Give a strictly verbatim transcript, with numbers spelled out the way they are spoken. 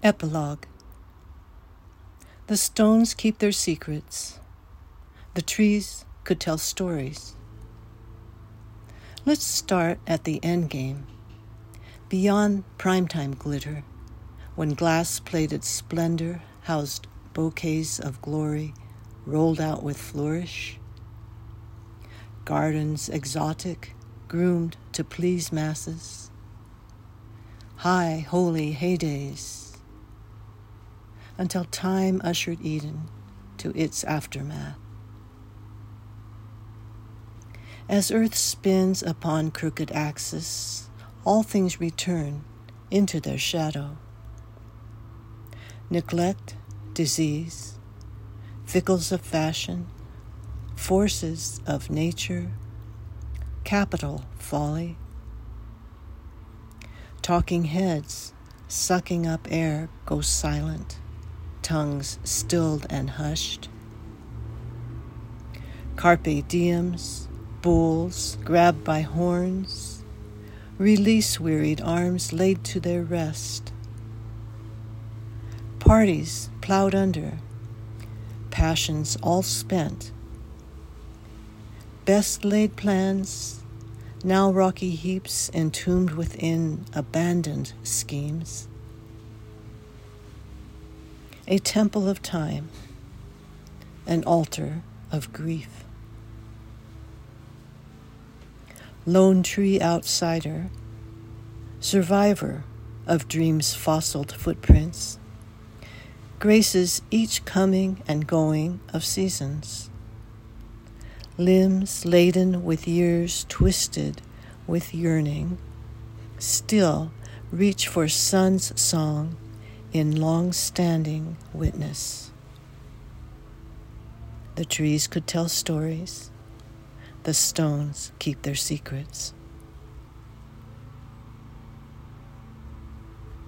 Epilogue. The stones keep their secrets. The trees could tell stories. Let's start at the end game, beyond primetime glitter, when glass-plated splendor housed bouquets of glory rolled out with flourish. Gardens exotic, groomed to please masses. High, holy heydays, until time ushered Eden to its aftermath. As earth spins upon crooked axis, all things return into their shadow. Neglect, disease, fickles of fashion, forces of nature, capital folly. Talking heads, sucking up air, go silent, tongues stilled and hushed. Carpe diems, bulls grabbed by horns, release wearied arms laid to their rest. Parties plowed under, passions all spent. Best laid plans, now rocky heaps entombed within abandoned schemes. A temple of time, an altar of grief. Lone tree outsider, survivor of dreams' fossiled footprints, graces each coming and going of seasons. Limbs laden with years twisted with yearning, still reach for sun's song in long-standing witness. The trees could tell stories, the stones keep their secrets.